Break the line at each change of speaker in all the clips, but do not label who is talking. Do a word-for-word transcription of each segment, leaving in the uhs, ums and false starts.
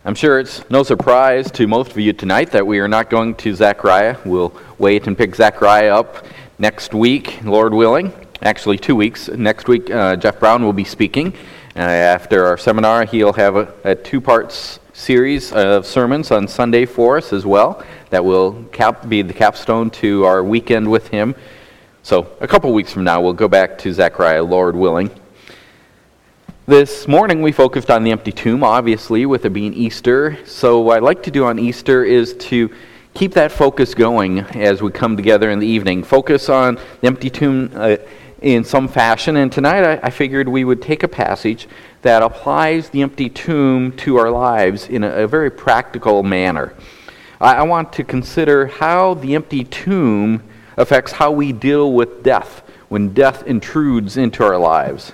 I'm sure it's no surprise to most of you tonight that we are not going to Zechariah. We'll wait and pick Zechariah up next week, Lord willing. Actually, two weeks. Next week, uh, Jeff Brown will be speaking. Uh, after our seminar, he'll have a, a two-part series of sermons on Sunday for us as well. That will cap, be the capstone to our weekend with him. So a couple weeks from now, we'll go back to Zechariah, Lord willing. This morning we focused on the empty tomb, obviously, with it being Easter. So what I'd like to do on Easter is to keep that focus going as we come together in the evening. Focus on the empty tomb uh, in some fashion. And tonight I, I figured we would take a passage that applies the empty tomb to our lives in a, a very practical manner. I, I want to consider how the empty tomb affects how we deal with death when death intrudes into our lives.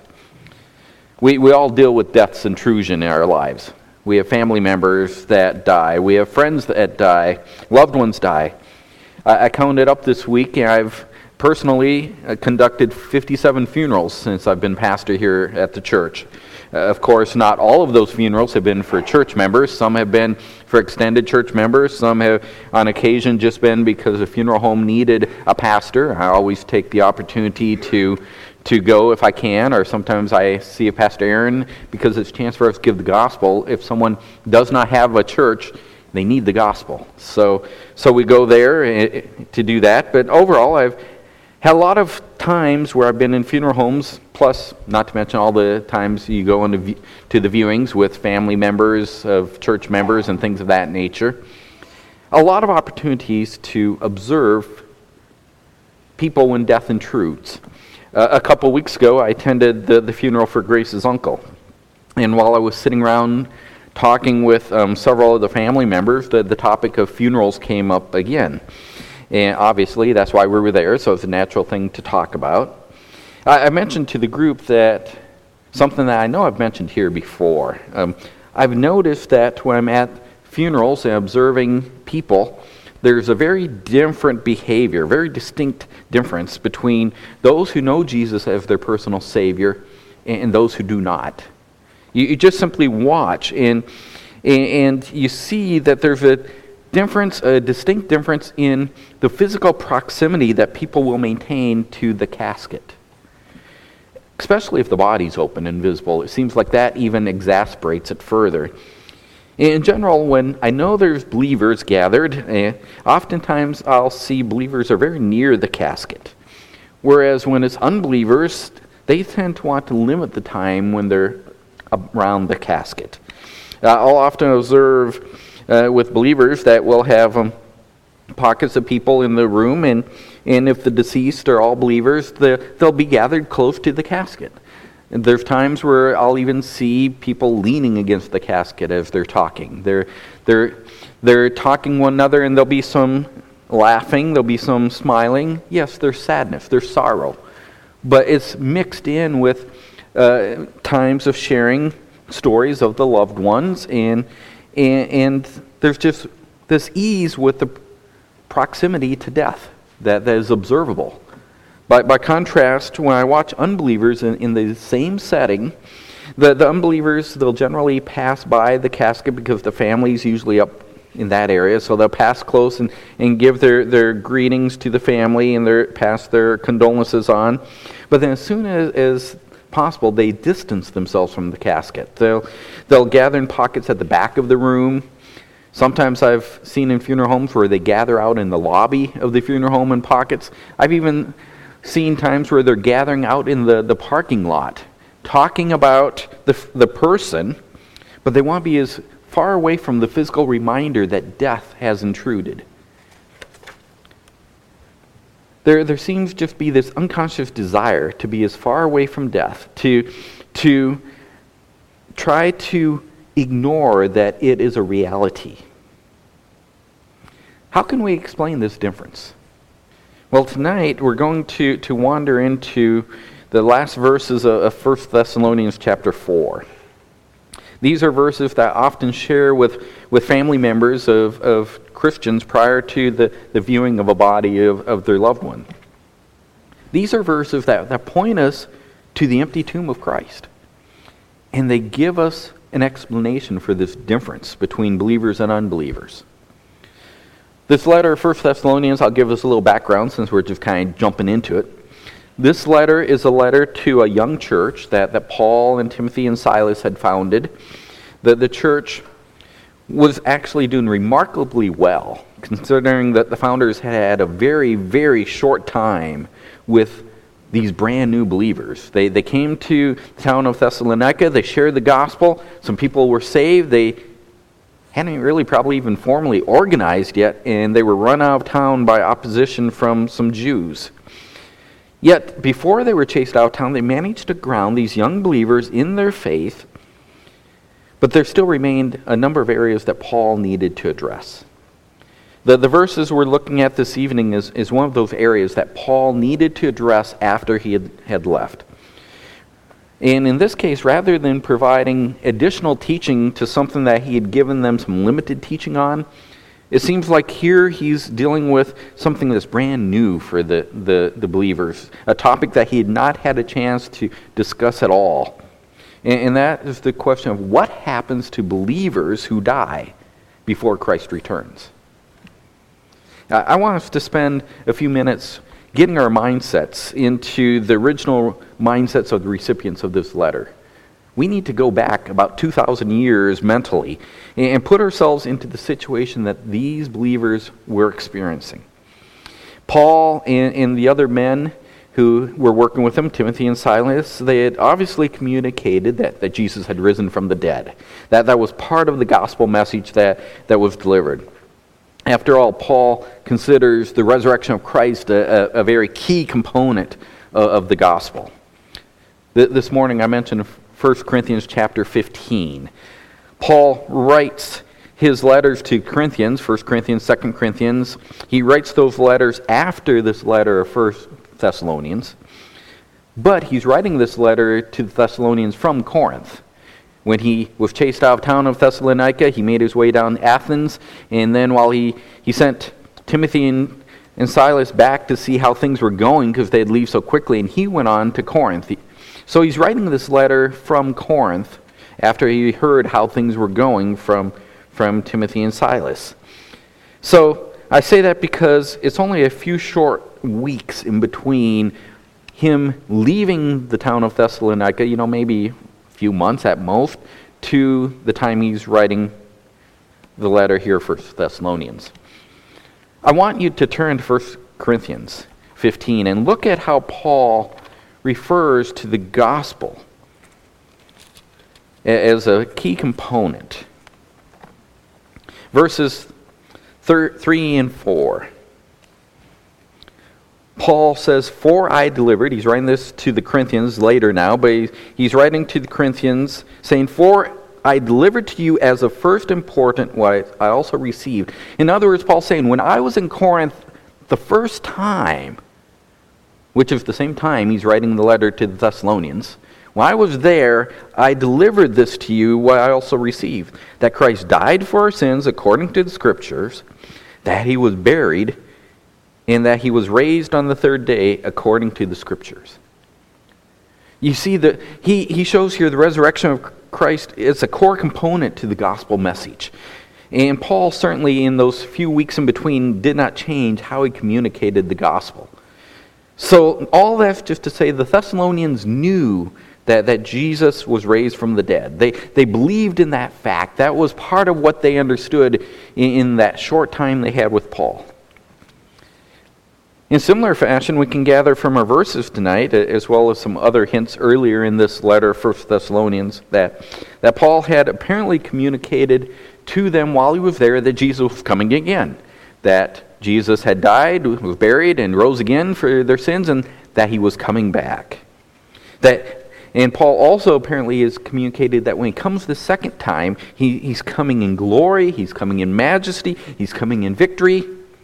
We we all deal with death's intrusion in our lives. We have family members that die. We have friends that die. Loved ones die. I, I counted up this week, and I've personally uh, conducted fifty-seven funerals since I've been pastor here at the church. Uh, of course, not all of those funerals have been for church members. Some have been for extended church members. Some have, on occasion, just been because a funeral home needed a pastor. I always take the opportunity to to go if I can, or sometimes I see a Pastor Aaron because it's a chance for us to give the gospel. If someone does not have a church, they need the gospel. So so we go there to do that. But overall, I've had a lot of times where I've been in funeral homes, plus not to mention all the times you go into to the viewings with family members of church members and things of that nature. A lot of opportunities to observe people when death intrudes. Uh, a couple weeks ago, I attended the, the funeral for Grace's uncle. And while I was sitting around talking with um, several of the family members, the, the topic of funerals came up again. And obviously, that's why we were there, so it's a natural thing to talk about. I, I mentioned to the group that something that I know I've mentioned here before. Um, I've noticed that when I'm at funerals and observing people, there's a very different behavior, very distinct difference between those who know Jesus as their personal Savior and those who do not. You, you just simply watch, and and you see that there's a difference, a distinct difference in the physical proximity that people will maintain to the casket. Especially if the body's open and visible. It seems like that even exasperates it further. In general, when I know there's believers gathered, eh, oftentimes I'll see believers are very near the casket. Whereas when it's unbelievers, they tend to want to limit the time when they're around the casket. Uh, I'll often observe uh, with believers that we'll have um, pockets of people in the room, and, and if the deceased are all believers, the, they'll be gathered close to the casket. And there's times where I'll even see people leaning against the casket as they're talking. They're they're they're talking one another, and there'll be some laughing, there'll be some smiling. Yes, there's sadness, there's sorrow, but it's mixed in with uh, times of sharing stories of the loved ones, and and, and there's just this ease with the proximity to death that, that is observable. By, by contrast, when I watch unbelievers in, in the same setting, the, the unbelievers, they'll generally pass by the casket because the family's usually up in that area, so they'll pass close and, and give their, their greetings to the family and their pass their condolences on. But then as soon as, as possible, they distance themselves from the casket. They'll, they'll gather in pockets at the back of the room. Sometimes I've seen in funeral homes where they gather out in the lobby of the funeral home in pockets. I've even seen times where they're gathering out in the, the parking lot, talking about the the person, but they want to be as far away from the physical reminder that death has intruded. There there seems just be this unconscious desire to be as far away from death, to to try to ignore that it is a reality. How can we explain this difference? Well, tonight we're going to, to wander into the last verses of First Thessalonians chapter four. These are verses that I often share with, with family members of, of Christians prior to the, the viewing of a body of, of their loved one. These are verses that, that point us to the empty tomb of Christ. And they give us an explanation for this difference between believers and unbelievers. This letter of First Thessalonians, I'll give us a little background since we're just kind of jumping into it. This letter is a letter to a young church that, that Paul and Timothy and Silas had founded. The, the church was actually doing remarkably well, considering that the founders had had a very, very short time with these brand new believers. They, they came to the town of Thessalonica, they shared the gospel, some people were saved, they hadn't really probably even formally organized yet, and they were run out of town by opposition from some Jews. Yet, before they were chased out of town, they managed to ground these young believers in their faith, but there still remained a number of areas that Paul needed to address. The, the verses we're looking at this evening is, is one of those areas that Paul needed to address after he had, had left. And in this case, rather than providing additional teaching to something that he had given them some limited teaching on, it seems like here he's dealing with something that's brand new for the, the, the believers, a topic that he had not had a chance to discuss at all. And, and that is the question of what happens to believers who die before Christ returns. I, I want us to spend a few minutes getting our mindsets into the original mindsets of the recipients of this letter. We need to go back about two thousand years mentally and put ourselves into the situation that these believers were experiencing. Paul and, and the other men who were working with him, Timothy and Silas, they had obviously communicated that, that Jesus had risen from the dead. That, that was part of the gospel message that, that was delivered. After all, Paul considers the resurrection of Christ a, a, a very key component of, of the gospel. Th- this morning I mentioned First Corinthians chapter fifteen. Paul writes his letters to Corinthians, First Corinthians, Second Corinthians. He writes those letters after this letter of First Thessalonians. But he's writing this letter to the Thessalonians from Corinth. When he was chased out of town of Thessalonica, he made his way down to Athens, and then while he, he sent Timothy and, and Silas back to see how things were going because they'd leave so quickly, and he went on to Corinth. He, so he's writing this letter from Corinth after he heard how things were going from, from Timothy and Silas. So I say that because it's only a few short weeks in between him leaving the town of Thessalonica, you know, maybe few months at most, to the time he's writing the letter here for Thessalonians. I want you to turn to First Corinthians fifteen and look at how Paul refers to the gospel as a key component. Verses three and four. Paul says, "For I delivered," he's writing this to the Corinthians later now, but he's writing to the Corinthians saying, "For I delivered to you as of first important what I also received." In other words, Paul's saying, when I was in Corinth the first time, which is the same time he's writing the letter to the Thessalonians, when I was there, I delivered this to you what I also received, that Christ died for our sins according to the Scriptures, that he was buried, and that he was raised on the third day according to the Scriptures. You see, that he, he shows here the resurrection of Christ is a core component to the gospel message. And Paul certainly in those few weeks in between did not change how he communicated the gospel. So all that's just to say the Thessalonians knew that, that Jesus was raised from the dead. They, they believed in that fact. That was part of what they understood in, in that short time they had with Paul. In similar fashion, we can gather from our verses tonight, as well as some other hints earlier in this letter of First Thessalonians, that, that Paul had apparently communicated to them while he was there that Jesus was coming again, that Jesus had died, was buried, and rose again for their sins, and that he was coming back. That, and Paul also apparently has communicated that when he comes the second time, he, he's coming in glory, he's coming in majesty, he's coming in victory.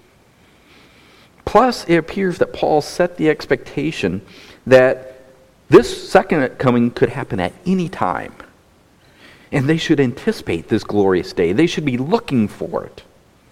Plus, it appears that Paul set the expectation that this second coming could happen at any time. And they should anticipate this glorious day. They should be looking for it.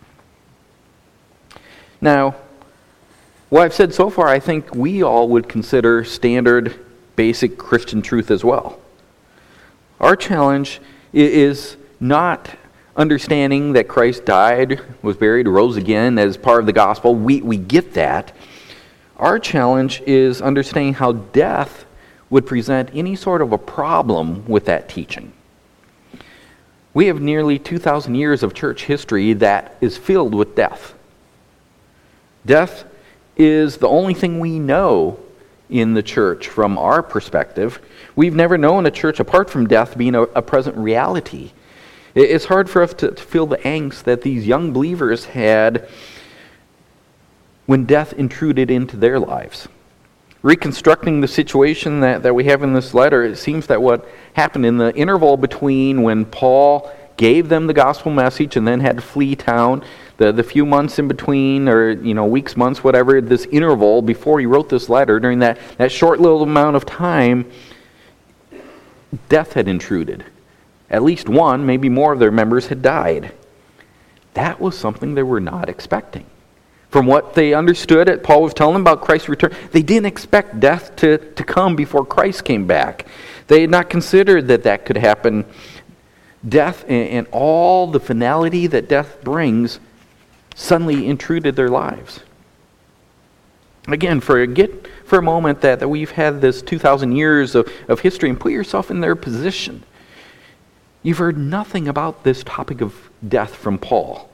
Now, what I've said so far, I think we all would consider standard, basic Christian truth as well. Our challenge is not understanding that Christ died, was buried, rose again as part of the gospel. We, we get that. Our challenge is understanding how death would present any sort of a problem with that teaching. We have nearly two thousand years of church history that is filled with death. Death is the only thing we know in the church from our perspective. We've never known a church apart from death being a, a present reality. It's hard for us to, to feel the angst that these young believers had when death intruded into their lives. Reconstructing the situation that, that we have in this letter, it seems that what happened in the interval between when Paul gave them the gospel message and then had to flee town, the, the few months in between, or you know, weeks, months, whatever, this interval before he wrote this letter, during that, that short little amount of time, death had intruded. At least one, maybe more of their members had died. That was something they were not expecting. From what they understood, Paul was telling them about Christ's return, they didn't expect death to, to come before Christ came back. They had not considered that that could happen. Death and, and all the finality that death brings suddenly intruded their lives. Again, forget for a moment that, that we've had this two thousand years of, of history and put yourself in their position. You've heard nothing about this topic of death from Paul.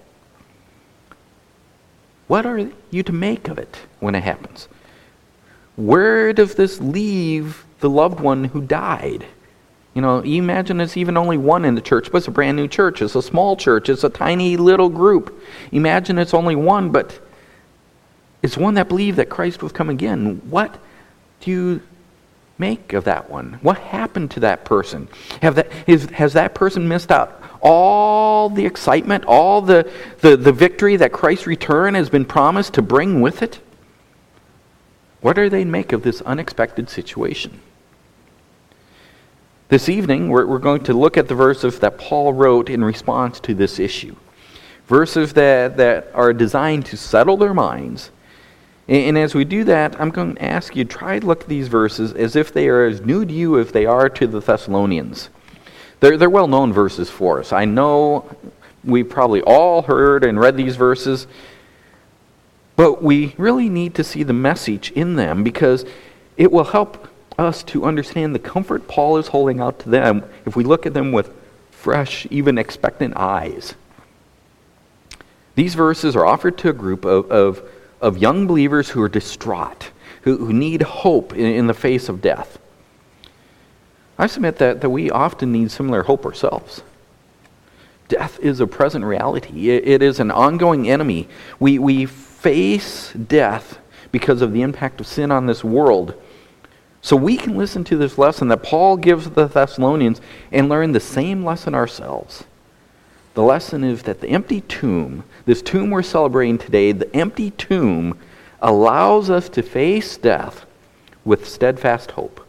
What are you to make of it when it happens? Where does this leave the loved one who died? You know, you imagine it's even only one in the church, but it's a brand new church. It's a small church. It's a tiny little group. Imagine it's only one, but it's one that believed that Christ would come again. What do you make of that one? What happened to that person? Have that, is, has that person missed out all the excitement, all the, the, the victory that Christ's return has been promised to bring with it? What do they make of this unexpected situation? This evening, we're, we're going to look at the verses that Paul wrote in response to this issue. Verses that, that are designed to settle their minds. And, and as we do that, I'm going to ask you, try to look at these verses as if they are as new to you as they are to the Thessalonians. They're, they're well-known verses for us. I know we probably all heard and read these verses, but we really need to see the message in them because it will help us to understand the comfort Paul is holding out to them if we look at them with fresh, even expectant eyes. These verses are offered to a group of, of, of young believers who are distraught, who, who need hope in, in the face of death. I submit that, that we often need similar hope ourselves. Death is a present reality. It, it is an ongoing enemy. We, we face death because of the impact of sin on this world. So we can listen to this lesson that Paul gives the Thessalonians and learn the same lesson ourselves. The lesson is that the empty tomb, this tomb we're celebrating today, the empty tomb allows us to face death with steadfast hope.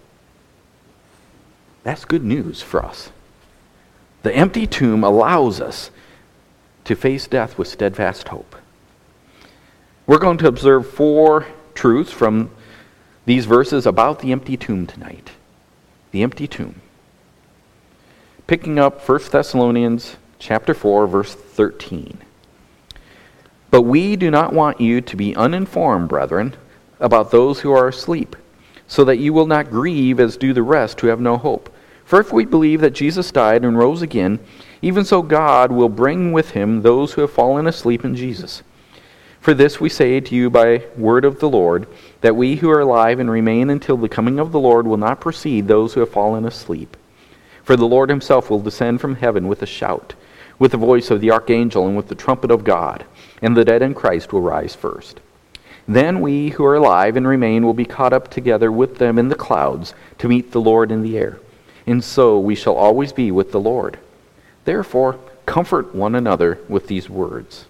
That's good news for us. The empty tomb allows us to face death with steadfast hope. We're going to observe four truths from these verses about the empty tomb tonight. The empty tomb. Picking up First Thessalonians chapter four, verse thirteen. But we do not want you to be uninformed, brethren, about those who are asleep, so that you will not grieve as do the rest who have no hope. For if we believe that Jesus died and rose again, even so God will bring with him those who have fallen asleep in Jesus. For this we say to you by word of the Lord, that we who are alive and remain until the coming of the Lord will not precede those who have fallen asleep. For the Lord himself will descend from heaven with a shout, with the voice of the archangel, and with the trumpet of God, and the dead in Christ will rise first. Then we who are alive and remain will be caught up together with them in the clouds to meet the Lord in the air. And so we shall always be with the Lord. Therefore, comfort one another with these words.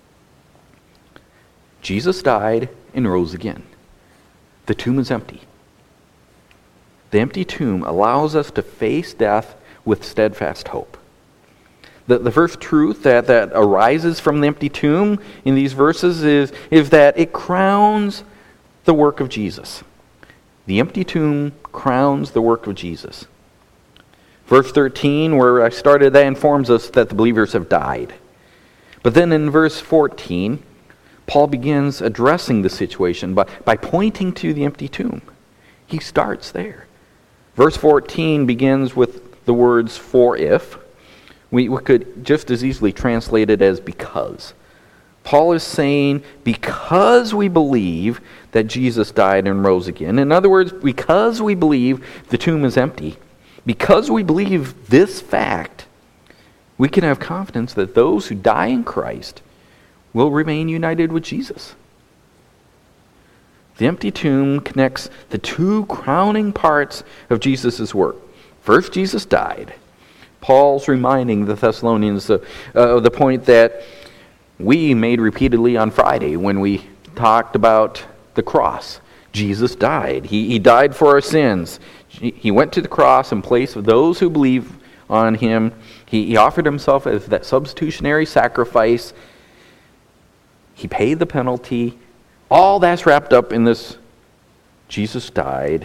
Jesus died and rose again. The tomb is empty. The empty tomb allows us to face death with steadfast hope. The, the first truth that, that arises from the empty tomb in these verses is, is that it crowns the work of Jesus. The empty tomb crowns the work of Jesus. Verse thirteen, where I started, that informs us that the believers have died. But then in verse fourteen, Paul begins addressing the situation by, by pointing to the empty tomb. He starts there. Verse fourteen begins with the words, for if. We, we could just as easily translate it as because. Paul is saying, because we believe that Jesus died and rose again, in other words, because we believe the tomb is empty, because we believe this fact, we can have confidence that those who die in Christ will remain united with Jesus. The empty tomb connects the two crowning parts of Jesus' work. First, Jesus died. Paul's reminding the Thessalonians of uh, the point that we made repeatedly on Friday when we talked about the cross. Jesus died. He, he died for our sins. He went to the cross in place of those who believe on him. He, he offered himself as that substitutionary sacrifice. He paid the penalty. All that's wrapped up in this. Jesus died.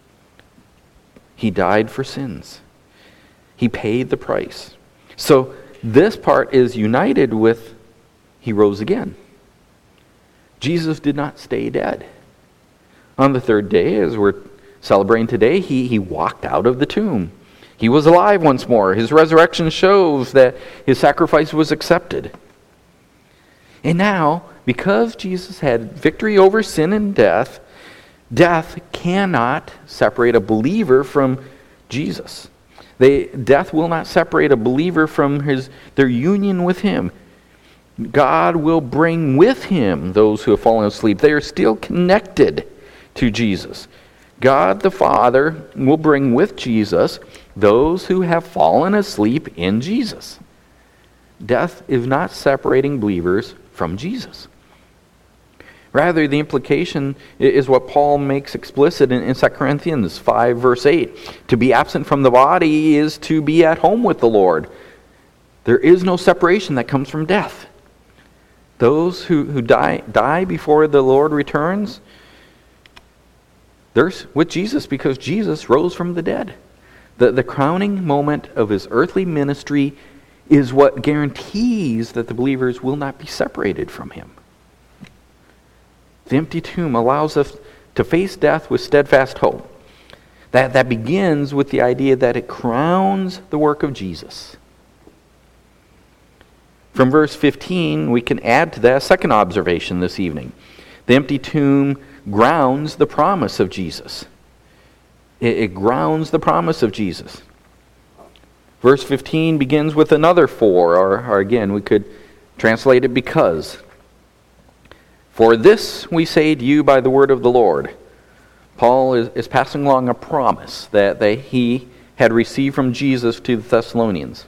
He died for sins. He paid the price. So this part is united with he rose again. Jesus did not stay dead. On the third day, as we're celebrating today, he, he walked out of the tomb. He was alive once more. His resurrection shows that his sacrifice was accepted. And now, because Jesus had victory over sin and death, death cannot separate a believer from Jesus. They, death will not separate a believer from his their union with him. God will bring with him those who have fallen asleep. They are still connected to Jesus. God the Father will bring with Jesus those who have fallen asleep in Jesus. Death is not separating believers from Jesus. Rather, the implication is what Paul makes explicit in, in Second Corinthians five, verse eight. To be absent from the body is to be at home with the Lord. There is no separation that comes from death. Those who, who die, die before the Lord returns, they're with Jesus because Jesus rose from the dead. The, the crowning moment of his earthly ministry is what guarantees that the believers will not be separated from him. The empty tomb allows us to face death with steadfast hope. That, that begins with the idea that it crowns the work of Jesus. From verse fifteen, we can add to that a second observation this evening. The empty tomb grounds the promise of Jesus. It, it grounds the promise of Jesus. Verse fifteen begins with another for, or, or again, we could translate it because. For this we say to you by the word of the Lord. Paul is, is passing along a promise that they, he had received from Jesus to the Thessalonians.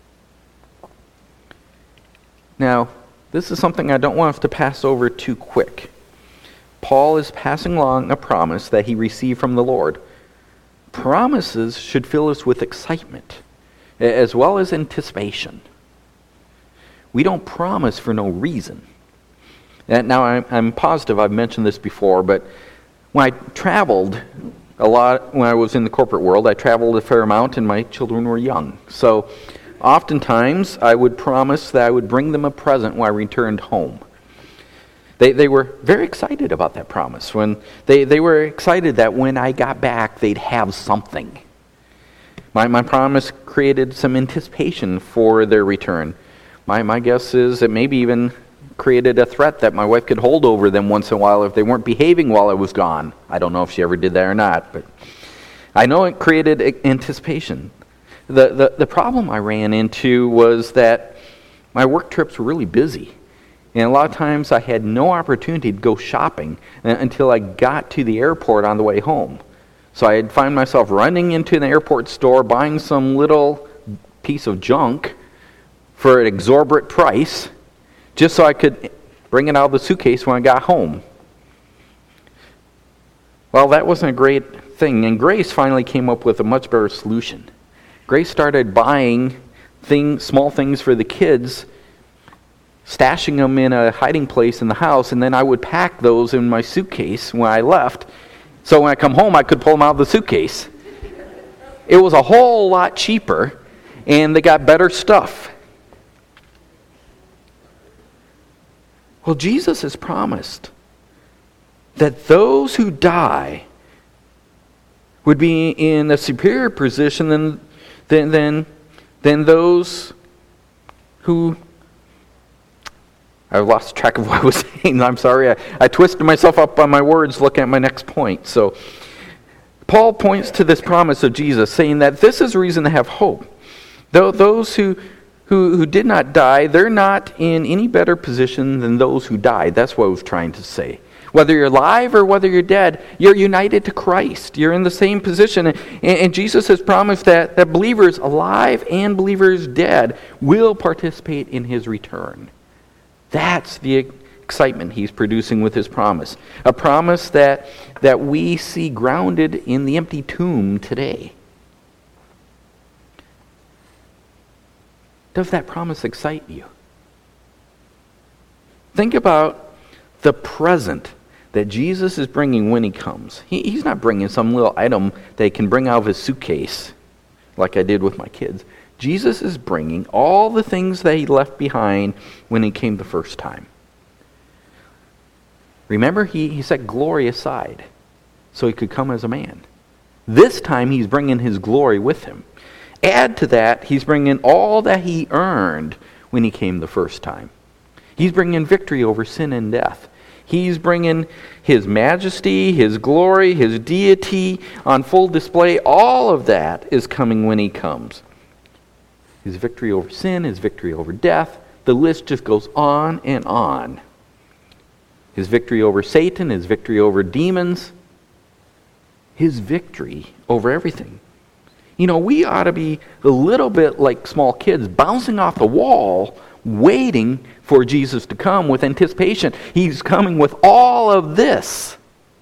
Now, this is something I don't want us to pass over too quick. Paul is passing along a promise that he received from the Lord. Promises should fill us with excitement, as well as anticipation. We don't promise for no reason. And now, I'm, I'm positive I've mentioned this before, but when I traveled a lot, when I was in the corporate world, I traveled a fair amount and my children were young. So oftentimes, I would promise that I would bring them a present when I returned home. They they were very excited about that promise. When they, they were excited that when I got back, they'd have something. My my promise created some anticipation for their return. My my guess is it maybe even created a threat that my wife could hold over them once in a while if they weren't behaving while I was gone. I don't know if she ever did that or not, but I know it created anticipation. The, the the problem I ran into was that my work trips were really busy. And a lot of times I had no opportunity to go shopping until I got to the airport on the way home. So I'd find myself running into an airport store, buying some little piece of junk for an exorbitant price, just so I could bring it out of the suitcase when I got home. Well, that wasn't a great thing. And Grace finally came up with a much better solution. Grace started buying thing, small things for the kids, stashing them in a hiding place in the house, and then I would pack those in my suitcase when I left, so when I come home I could pull them out of the suitcase. it was a whole lot cheaper, and they got better stuff. Well, Jesus has promised that those who die would be in a superior position than, than, than, than those who... I lost track of what I was saying. I'm sorry. I, I twisted myself up on my words looking at my next point. So, Paul points to this promise of Jesus, saying that this is a reason to have hope. Though those who, who, who did not die, they're not in any better position than those who died. That's what I was trying to say. Whether you're alive or whether you're dead, you're united to Christ. You're in the same position. And, and Jesus has promised that, that believers alive and believers dead will participate in his return. That's the excitement he's producing with his promise. A promise that, that we see grounded in the empty tomb today. Does that promise excite you? Think about the present that Jesus is bringing when he comes. He, he's not bringing some little item that he can bring out of his suitcase like I did with my kids. Jesus is bringing all the things that he left behind when he came the first time. Remember, he, he set glory aside so he could come as a man. This time he's bringing his glory with him. Add to that, he's bringing all that he earned when he came the first time. He's bringing victory over sin and death. He's bringing his majesty, his glory, his deity on full display. All of that is coming when he comes. His victory over sin, his victory over death. The list just goes on and on. His victory over Satan, his victory over demons. His victory over everything. You know, we ought to be a little bit like small kids, bouncing off the wall, waiting for Jesus to come with anticipation. He's coming with all of this.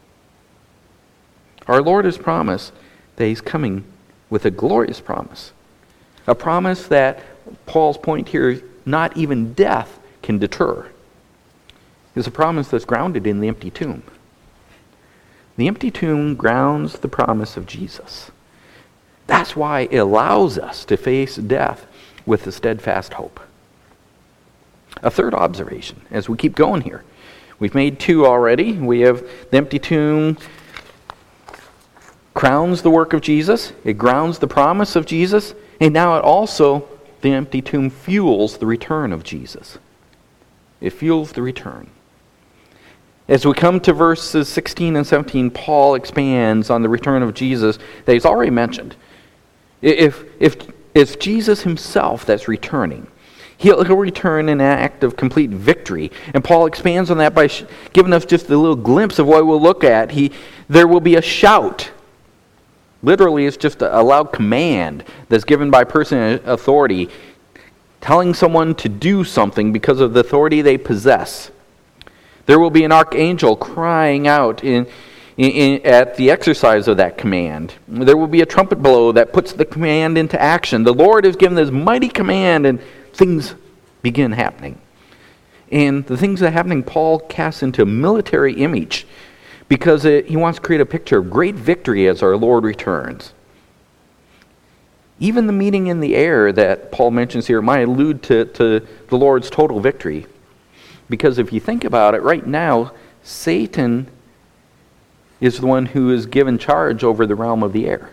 Our Lord has promised that he's coming with a glorious promise. A promise that, Paul's point here, not even death can deter. It's a promise that's grounded in the empty tomb. The empty tomb grounds the promise of Jesus. That's why it allows us to face death with a steadfast hope. A third observation, as we keep going here. We've made two already. We have the empty tomb crowns the work of Jesus. It grounds the promise of Jesus. And now it also, the empty tomb fuels the return of Jesus. It fuels the return. As we come to verses sixteen and seventeen, Paul expands on the return of Jesus that he's already mentioned. If, if it's Jesus himself that's returning, he'll, he'll return in an act of complete victory. And Paul expands on that by sh- giving us just a little glimpse of what we'll look at. He, there will be a shout. Literally, it's just a, a loud command that's given by a person in authority, telling someone to do something because of the authority they possess. There will be an archangel crying out in, in, in, at the exercise of that command. There will be a trumpet blow that puts the command into action. The Lord has given this mighty command, and things begin happening. And the things that are happening, Paul casts into a military image because it, he wants to create a picture of great victory as our Lord returns. Even the meeting in the air that Paul mentions here might allude to, to the Lord's total victory. Because if you think about it, right now, Satan is the one who is given charge over the realm of the air.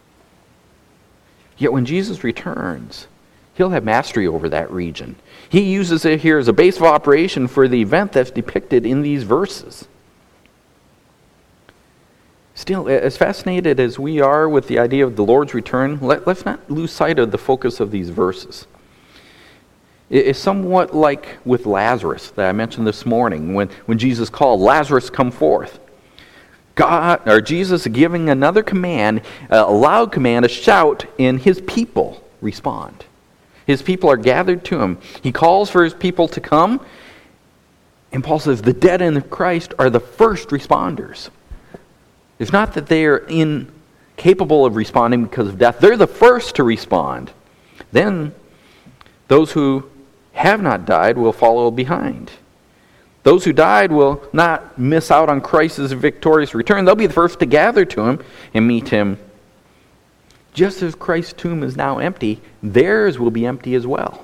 Yet when Jesus returns, he'll have mastery over that region. He uses it here as a base of operation for the event that's depicted in these verses. Still, as fascinated as we are with the idea of the Lord's return, let, let's not lose sight of the focus of these verses. It's somewhat like with Lazarus that I mentioned this morning when, when Jesus called, "Lazarus, come forth." God, or Jesus giving another command, a loud command, a shout, and his people respond. His people are gathered to him. He calls for his people to come, and Paul says the dead in Christ are the first responders. It's not that they are incapable of responding because of death. They're the first to respond. Then those who have not died will follow behind. Those who died will not miss out on Christ's victorious return. They'll be the first to gather to him and meet him. just as Christ's tomb is now empty, theirs will be empty as well.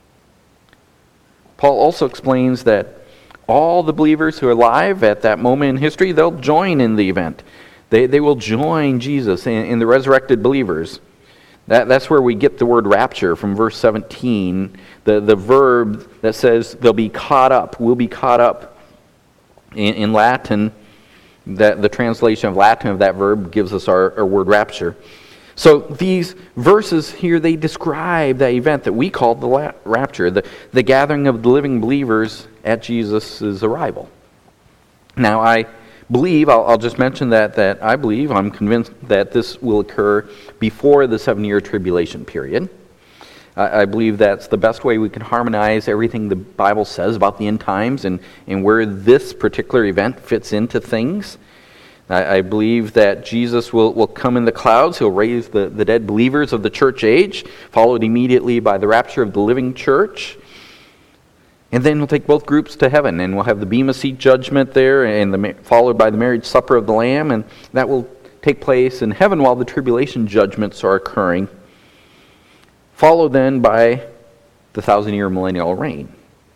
Paul also explains that all the believers who are alive at that moment in history, they'll join in the event. They, they will join Jesus in, in the resurrected believers. That, that's where we get the word rapture from verse seventeen, the, the verb that says they'll be caught up, will be caught up. In, in Latin, that the translation of Latin of that verb gives us our, our word rapture. So these verses here, they describe that event that we call the la- rapture, the, the gathering of the living believers at Jesus' arrival. Now I believe, I'll, I'll just mention that, that I believe, I'm convinced that this will occur before the seven-year tribulation period. I, I believe that's the best way we can harmonize everything the Bible says about the end times and, and where this particular event fits into things. I believe that Jesus will, will come in the clouds. He'll raise the, the dead believers of the church age, followed immediately by the rapture of the living church. And then we'll take both groups to heaven, and we'll have the Bema Seat judgment there, and the, followed by the marriage supper of the Lamb, and that will take place in heaven while the tribulation judgments are occurring, followed then by the thousand-year millennial reign.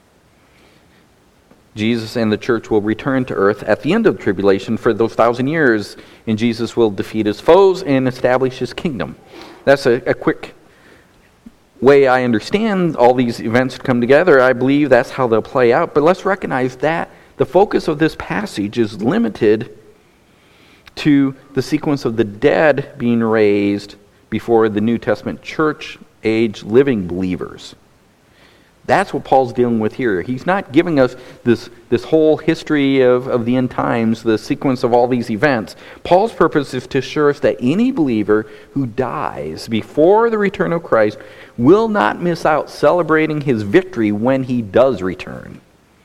Jesus and the church will return to earth at the end of the tribulation for those thousand years, and Jesus will defeat his foes and establish his kingdom. That's a, a quick way I understand all these events come together. I believe that's how they'll play out. But let's recognize that the focus of this passage is limited to the sequence of the dead being raised before the New Testament church age living believers. That's what Paul's dealing with here. He's not giving us this, this whole history of, of the end times, the sequence of all these events. Paul's purpose is to assure us that any believer who dies before the return of Christ will not miss out celebrating his victory when he does return.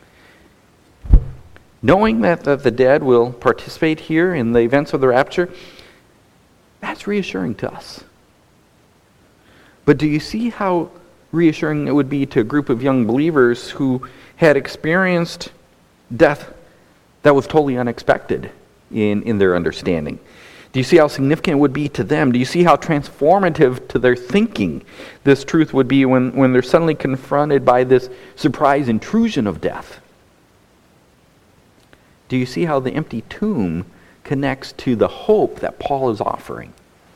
Knowing that, that the dead will participate here in the events of the rapture, that's reassuring to us. But do you see how reassuring it would be to a group of young believers who had experienced death that was totally unexpected in, in their understanding? Do you see how significant it would be to them? Do you see how transformative to their thinking this truth would be when, when they're suddenly confronted by this surprise intrusion of death? Do you see how the empty tomb connects to the hope that Paul is offering?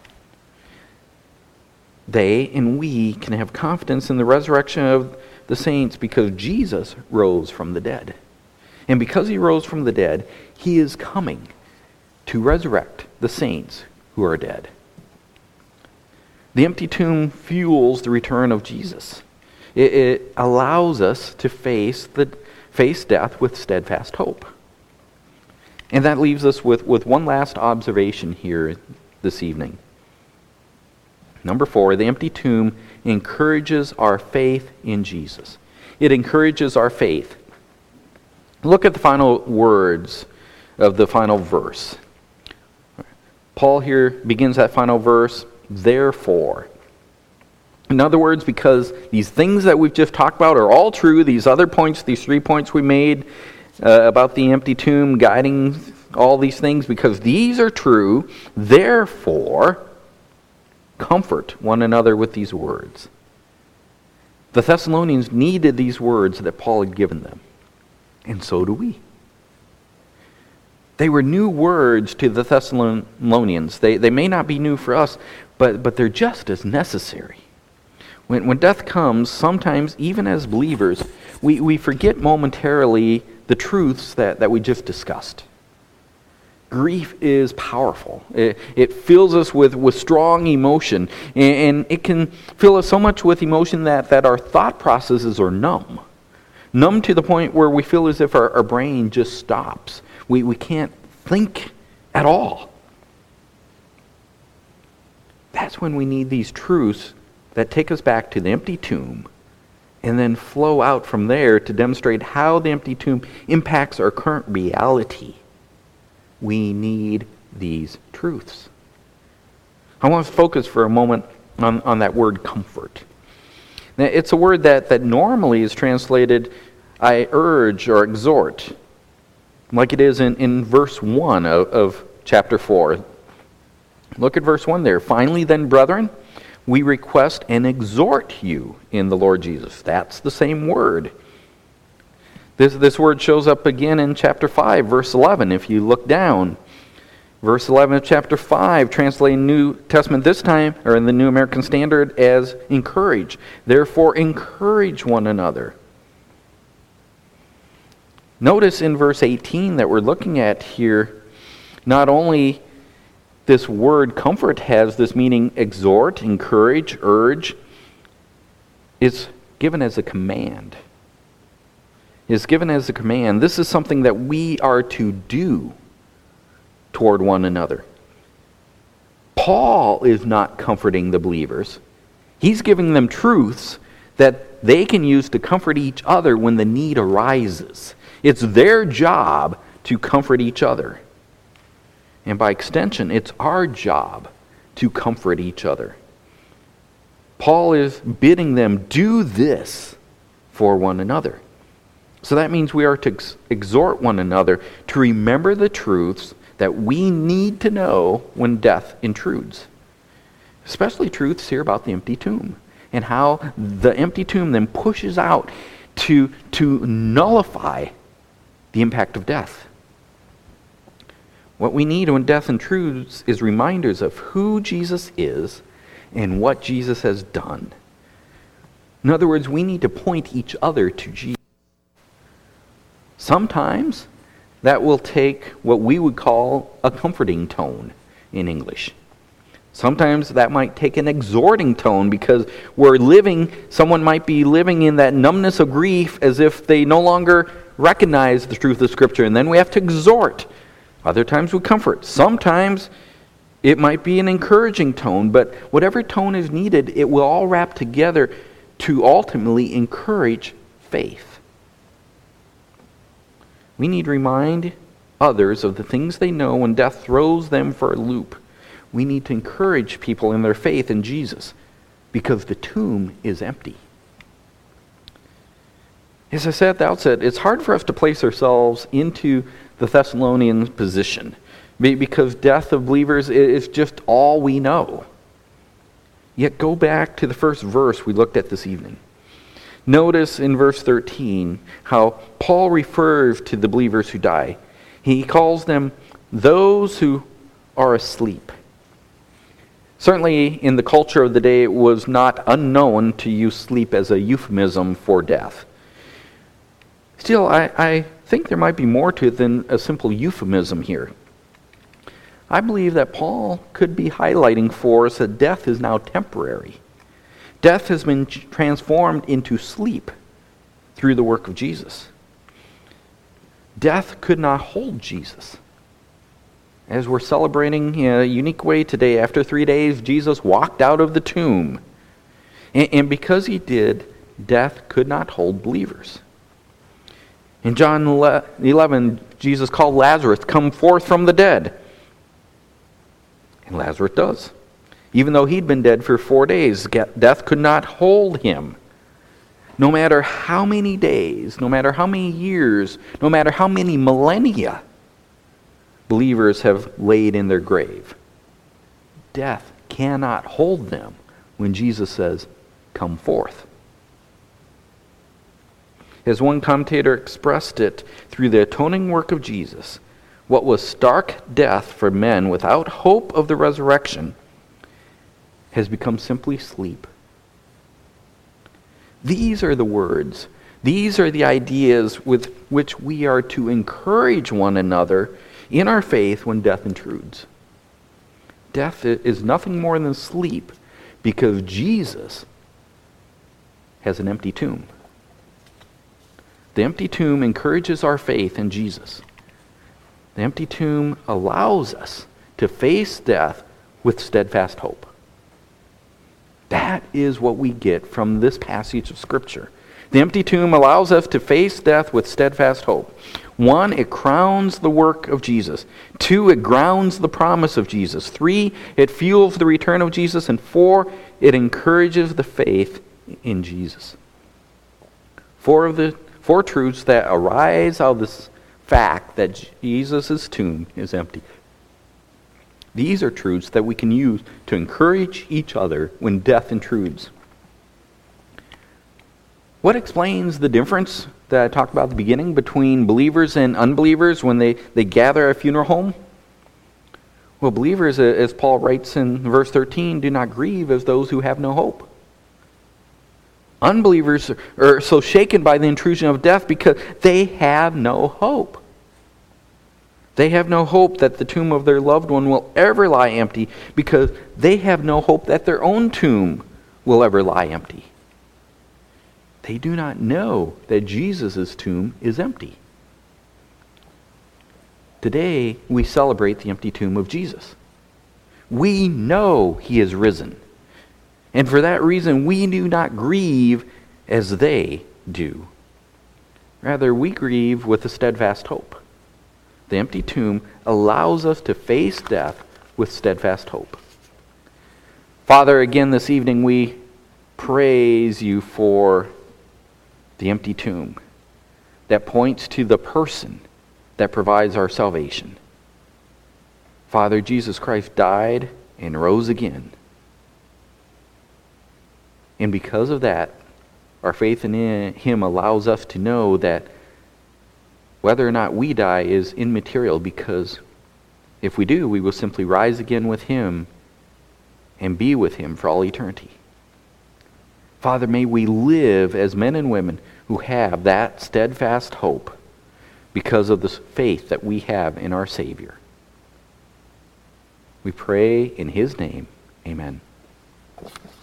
They and we can have confidence in the resurrection of the saints because Jesus rose from the dead. And because he rose from the dead, he is coming to resurrect the saints who are dead. The empty tomb fuels the return of Jesus. It, it allows us to face the face death with steadfast hope. And that leaves us with, with one last observation here this evening. Number four, the empty tomb encourages our faith in Jesus. It encourages our faith. Look at the final words of the final verse. Paul here begins that final verse, therefore. In other words, because these things that we've just talked about are all true, these other points, these three points we made uh, about the empty tomb guiding all these things, because these are true, therefore, comfort one another with these words. The Thessalonians needed these words that Paul had given them, and so do we. They were new words to the Thessalonians. They, they may not be new for us, but, but they're just as necessary. When, when death comes, sometimes, even as believers, we, we forget momentarily the truths that, that we just discussed. Grief is powerful. It, it fills us with, with strong emotion, and, and it can fill us so much with emotion that, that our thought processes are numb. Numb to the point where we feel as if our, our brain just stops. We, we can't think at all. That's when we need these truths that take us back to the empty tomb and then flow out from there to demonstrate how the empty tomb impacts our current reality. We need these truths. I want to focus for a moment on, on that word comfort. Now, it's a word that, that normally is translated, I urge or exhort, like it is in, in verse one of, of chapter four. Look at verse one there. Finally then, brethren, we request and exhort you in the Lord Jesus. That's the same word. This, this word shows up again in chapter five, verse eleven. If you look down, verse eleven of chapter five, translated New Testament this time, or in the New American Standard, as encourage. Therefore, encourage one another. Notice in verse eighteen that we're looking at here, not only this word comfort has this meaning exhort, encourage, urge, it's given as a command. It's given as a command. This is something that we are to do toward one another. Paul is not comforting the believers. He's giving them truths that they can use to comfort each other when the need arises. It's their job to comfort each other. And by extension, it's our job to comfort each other. Paul is bidding them do this for one another. So that means we are to ex- exhort one another to remember the truths that we need to know when death intrudes. Especially truths here about the empty tomb and how the empty tomb then pushes out to, to nullify the impact of death. What we need when death intrudes is reminders of who Jesus is and what Jesus has done. In other words, we need to point each other to Jesus. Sometimes that will take what we would call a comforting tone in English. Sometimes that might take an exhorting tone because we're living, someone might be living in that numbness of grief as if they no longer recognize the truth of Scripture, and then we have to exhort. Other times we comfort. Sometimes it might be an encouraging tone, but whatever tone is needed, it will all wrap together to ultimately encourage faith. We need to remind others of the things they know when death throws them for a loop. We need to encourage people in their faith in Jesus because the tomb is empty. As I said at the outset, it's hard for us to place ourselves into the Thessalonians' position because death of believers is just all we know. Yet go back to the first verse we looked at this evening. Notice in verse thirteen how Paul refers to the believers who die. He calls them those who are asleep. Certainly in the culture of the day, it was not unknown to use sleep as a euphemism for death. Still, I, I think there might be more to it than a simple euphemism here. I believe that Paul could be highlighting for us that death is now temporary. Death has been transformed into sleep through the work of Jesus. Death could not hold Jesus. As we're celebrating in a unique way today, after three days, Jesus walked out of the tomb. And, and because he did, death could not hold believers. In John eleven, Jesus called Lazarus, "Come forth from the dead." And Lazarus does. Even though he'd been dead for four days, death could not hold him. No matter how many days, no matter how many years, no matter how many millennia believers have laid in their grave, death cannot hold them when Jesus says, "Come forth." As one commentator expressed it, through the atoning work of Jesus, what was stark death for men without hope of the resurrection has become simply sleep. These are the words, these are the ideas with which we are to encourage one another in our faith when death intrudes. Death is nothing more than sleep because Jesus has an empty tomb. The empty tomb encourages our faith in Jesus. The empty tomb allows us to face death with steadfast hope. That is what we get from this passage of Scripture. The empty tomb allows us to face death with steadfast hope. One, it crowns the work of Jesus. Two, it grounds the promise of Jesus. Three, it fuels the return of Jesus. And four, it encourages the faith in Jesus. Four of the four truths that arise out of this fact that Jesus' tomb is empty. These are truths that we can use to encourage each other when death intrudes. What explains the difference that I talked about at the beginning between believers and unbelievers when they, they gather at a funeral home? Well, believers, as Paul writes in verse thirteen, do not grieve as those who have no hope. Unbelievers are so shaken by the intrusion of death because they have no hope. They have no hope that the tomb of their loved one will ever lie empty because they have no hope that their own tomb will ever lie empty. They do not know that Jesus' tomb is empty. Today, we celebrate the empty tomb of Jesus. We know he is risen. And for that reason, we do not grieve as they do. Rather, we grieve with a steadfast hope. The empty tomb allows us to face death with steadfast hope. Father, again this evening we praise you for the empty tomb that points to the person that provides our salvation. Father, Jesus Christ died and rose again. And because of that, our faith in him allows us to know that whether or not we die is immaterial, because if we do, we will simply rise again with him and be with him for all eternity. Father, may we live as men and women who have that steadfast hope because of the faith that we have in our Savior. We pray in his name. Amen.